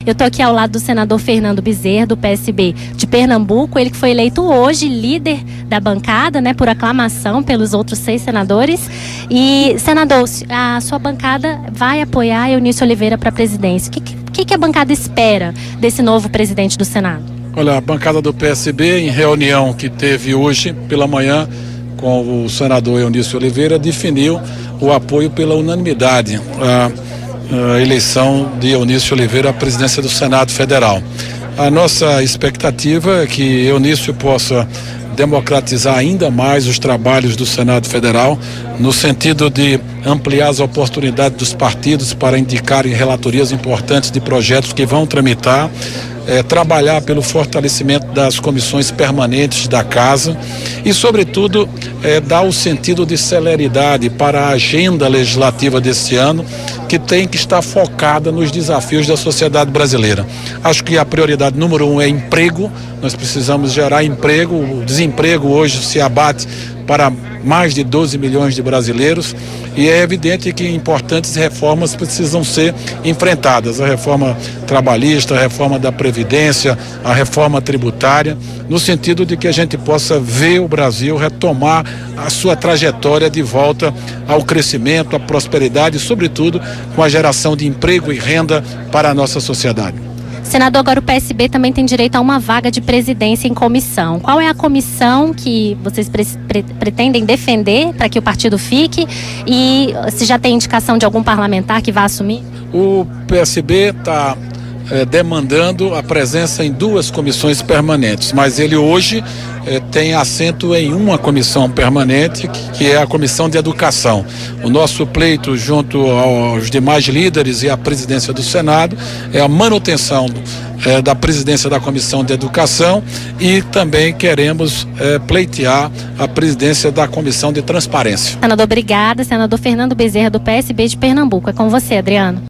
Eu estou aqui ao lado do senador Fernando Bezerra, do PSB de Pernambuco, ele que foi eleito hoje líder da bancada, né, por aclamação pelos outros 6 senadores. E, senador, a sua bancada vai apoiar Eunício Oliveira para a presidência. O que a bancada espera desse novo presidente do Senado? Olha, a bancada do PSB, em reunião que teve hoje pela manhã com o senador Eunício Oliveira, definiu o apoio pela unanimidade à eleição de Eunício Oliveira à presidência do Senado Federal. A nossa expectativa é que Eunício possa democratizar ainda mais os trabalhos do Senado Federal, no sentido de ampliar as oportunidades dos partidos para indicarem relatorias importantes de projetos que vão tramitar, trabalhar pelo fortalecimento das comissões permanentes da Casa e, sobretudo, dar o sentido de celeridade para a agenda legislativa desse ano, que tem que estar focada nos desafios da sociedade brasileira. Acho que a prioridade número 1 é emprego. Nós precisamos gerar emprego. O desemprego hoje se abate para mais de 12 milhões de brasileiros e é evidente que importantes reformas precisam ser enfrentadas. A reforma trabalhista, a reforma da Previdência, a reforma tributária, no sentido de que a gente possa ver o Brasil retomar a sua trajetória de volta ao crescimento, à prosperidade e, sobretudo, com a geração de emprego e renda para a nossa sociedade. Senador, agora o PSB também tem direito a uma vaga de presidência em comissão. Qual é a comissão que vocês pretendem defender para que o partido fique? E se já tem indicação de algum parlamentar que vá assumir? O PSB está demandando a presença em 2 comissões permanentes, mas ele hoje tem assento em uma comissão permanente, que é a Comissão de Educação. O nosso pleito junto aos demais líderes e à presidência do Senado é a manutenção da presidência da Comissão de Educação e também queremos pleitear a presidência da Comissão de Transparência. Senador, obrigada. Senador Fernando Bezerra, do PSB de Pernambuco. É com você, Adriano.